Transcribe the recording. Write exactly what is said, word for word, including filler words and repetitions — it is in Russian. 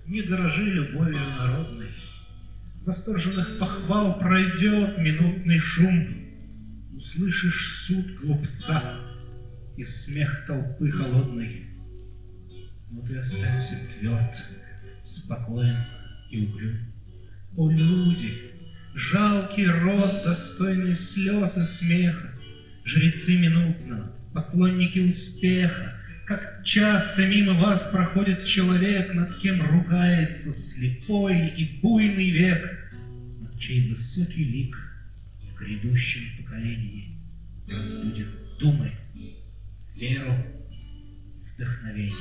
не дорожи любовью народной. Восторженных похвал пройдет минутный шум. Услышишь суд глупца и смех толпы холодной. Но ты останься тверд, спокоен и угрюм. О, люди, жалкий род, достойный слез и смеха, жрецы минутного, поклонники успеха, как часто мимо вас проходит человек, над кем ругается слепой и буйный век, над чей высокий лик в грядущем поколении разбудит думы, веру, вдохновение.